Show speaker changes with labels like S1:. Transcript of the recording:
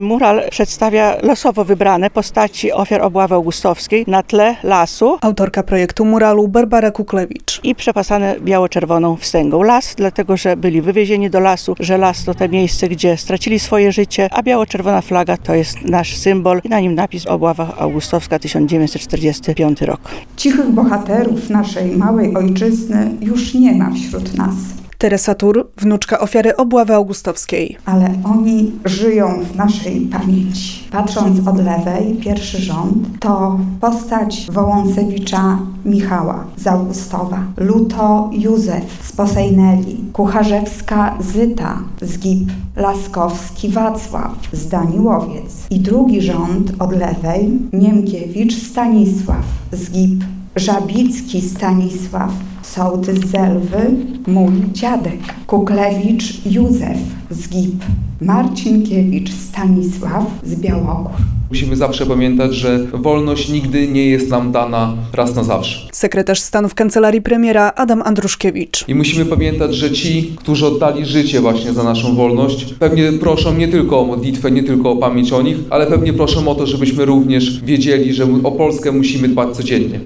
S1: Mural przedstawia losowo wybrane postaci ofiar obławy augustowskiej na tle lasu.
S2: Autorka projektu muralu Barbara Kuklewicz.
S1: I przepasane biało-czerwoną wstęgą. Las, dlatego że byli wywiezieni do lasu, że las to te miejsce, gdzie stracili swoje życie, a biało-czerwona flaga to jest nasz symbol i na nim napis Obława augustowska 1945 rok.
S3: Cichych bohaterów naszej małej ojczyzny już nie ma wśród nas.
S2: Teresa Tur, wnuczka ofiary obławy augustowskiej.
S3: Ale oni żyją w naszej pamięci. Patrząc od lewej, pierwszy rząd to postać Wołąsewicza Michała z Augustowa, Luto Józef z Posejneli, Kucharzewska Zyta z Gip, Laskowski Wacław z Daniłowiec. I drugi rząd od lewej, Niemkiewicz Stanisław z Gip, Żabicki Stanisław, sołtys z Elwy, mój dziadek, Kuklewicz Józef z Gip, Marcinkiewicz Stanisław z Białogór.
S4: Musimy zawsze pamiętać, że wolność nigdy nie jest nam dana raz na zawsze.
S2: Sekretarz stanu w kancelarii premiera Adam Andruszkiewicz.
S4: I musimy pamiętać, że ci, którzy oddali życie właśnie za naszą wolność, pewnie proszą nie tylko o modlitwę, nie tylko o pamięć o nich, ale pewnie proszą o to, żebyśmy również wiedzieli, że o Polskę musimy dbać codziennie.